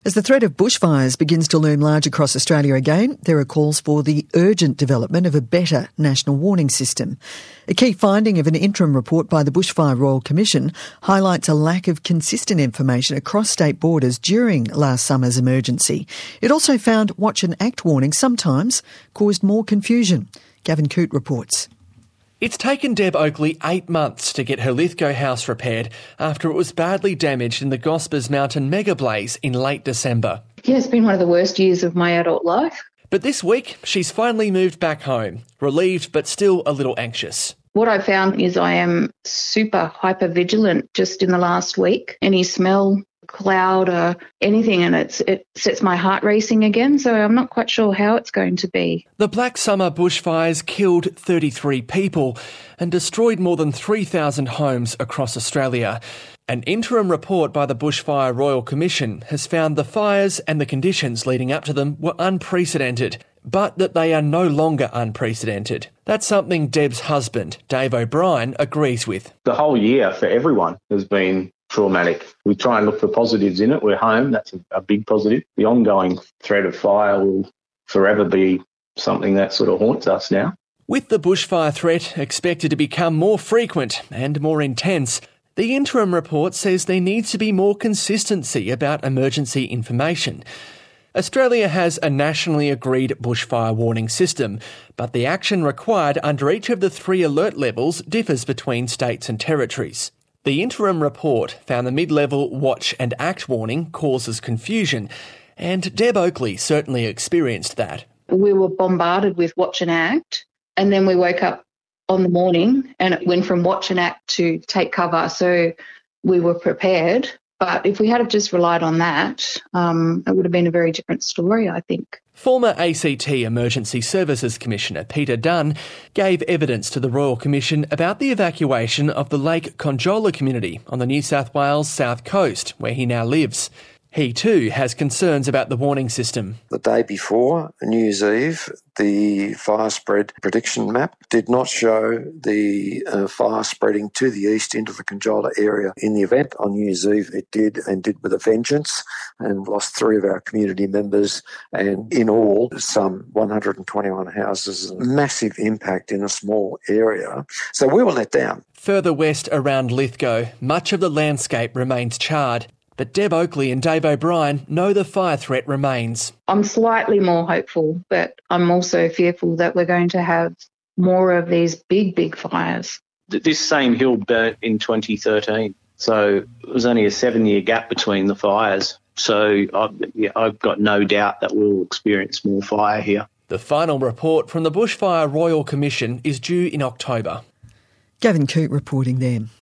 As the threat of bushfires begins to loom large across Australia again, there are calls for the urgent development of a better national warning system. A key finding of an interim report by the Bushfire Royal Commission highlights a lack of consistent information across state borders during last summer's emergency. It also found watch and act warnings sometimes caused more confusion. Gavin Coote reports. It's taken Deb Oakley 8 months to get her Lithgow house repaired after it was badly damaged in the Gospers Mountain mega blaze in late December. Yeah, it's been one of the worst years of my adult life. But this week, she's finally moved back home, relieved but still a little anxious. What I found is I am super hyper vigilant just in the last week. Any smell, cloud or anything, and it sets my heart racing again, so I'm not quite sure how it's going to be. The Black Summer bushfires killed 33 people and destroyed more than 3,000 homes across Australia. An interim report by the Bushfire Royal Commission has found the fires and the conditions leading up to them were unprecedented, but that they are no longer unprecedented. That's something Deb's husband, Dave O'Brien, agrees with. The whole year for everyone has been traumatic. We try and look for positives in it. We're home. That's a big positive. The ongoing threat of fire will forever be something that sort of haunts us now. With the bushfire threat expected to become more frequent and more intense, the interim report says there needs to be more consistency about emergency information. Australia has a nationally agreed bushfire warning system, but the action required under each of the 3 alert levels differs between states and territories. The interim report found the mid-level watch and act warning causes confusion, and Deb Oakley certainly experienced that. We were bombarded with watch and act, and then we woke up on the morning and it went from watch and act to take cover, so we were prepared. But if we had just relied on that, it would have been a very different story, I think. Former ACT Emergency Services Commissioner Peter Dunn gave evidence to the Royal Commission about the evacuation of the Lake Conjola community on the New South Wales south coast, where he now lives. He too has concerns about the warning system. The day before, New Year's Eve, the fire spread prediction map did not show the fire spreading to the east into the Conjola area. In the event on New Year's Eve, it did, and did with a vengeance, and lost 3 of our community members, and in all, some 121 houses. Massive impact in a small area. So we were let down. Further west around Lithgow, much of the landscape remains charred. But Deb Oakley and Dave O'Brien know the fire threat remains. I'm slightly more hopeful, but I'm also fearful that we're going to have more of these big fires. This same hill burnt in 2013, so it was only a 7-year gap between the fires. So I've got no doubt that we'll experience more fire here. The final report from the Bushfire Royal Commission is due in October. Gavin Coote reporting there.